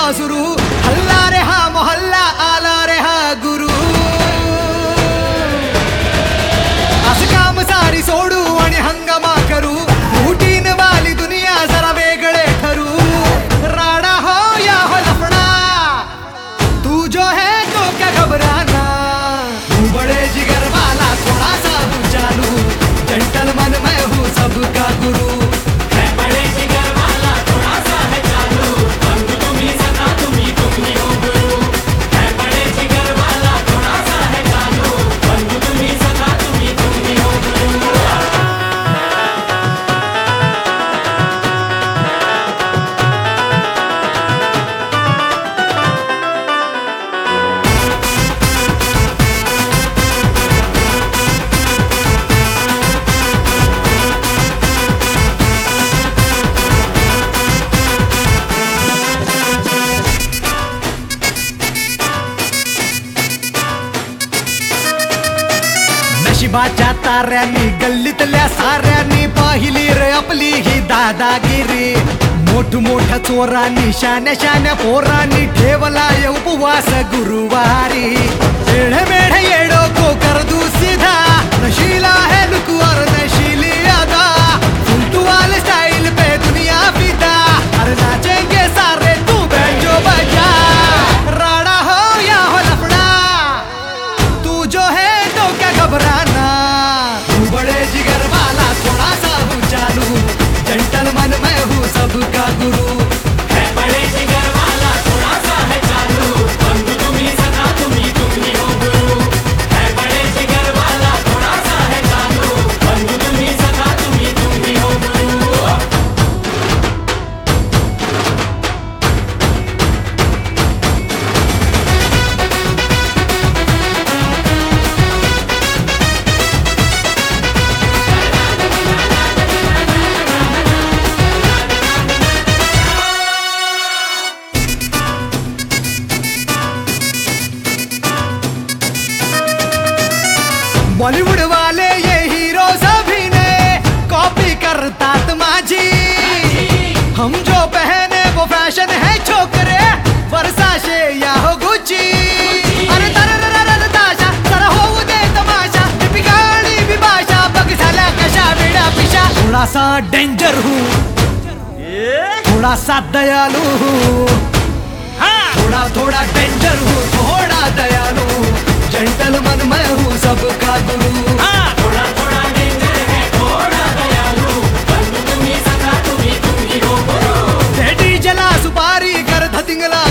सुरू हल्ला रे हा मोहल्ला आला रे हा गुरु असं काम सारी सोडू आणि हंगामा करू रूटीन वाली दुनिया जरा वेगळे ठरू राडा हो या हो लफड़ा तू जो है तो क्या घबराना तू बड़े जिगर वाला थोड़ा सा हूँ चालू जेंटलमैन मैं हूँ सबका गुरु नशिबाच्या ताऱ्यांनी गल्लीतल्या साऱ्यांनी पाहिली रे आपली ही दादागिरी मोठमोठ्या चोरांनी शान्या शान्या पोरांनी ठेवला उपवास गुरुवारी मेढे मेढे येडो को कर दू सीधा नशीला है लुक और नशीली अदा फुलतू वाले स्टाइल पे दुनिया फिदा अरे नाचेंगे सारे तू बैंजो बजा राडा हो या हो लफड़ा तू जो है तो क्या घबराना तू बड़े जिगर वाला थोड़ा सा हूँ चालू जेंटलमैन मैं हूँ सबका गुरु बॉलीवुड वाले ये हीरो सभी ने कॉपी करतात माझी हम जो पहने वो फैशन है छोकरे वर्षाशे या हो गुच्ची अरे तररररर ताशा जरा होऊ दे तमाशा बिगाडी भी भाषा बघ झाला कशा वेडा पिशा थोड़ा सा डेंजर हूँ थोड़ा सा दयालु हूँ थोड़ा थोड़ा डेंजर हूँ थोड़ा दयालु जेंटलमैन मैं हूँ सबका गुरु थोड़ा थोड़ा डेंजर है थोड़ा दयालु बंधु तुम्ही सखा तुम्ही हो गुरु डीजला सुपारी कर धतिंगला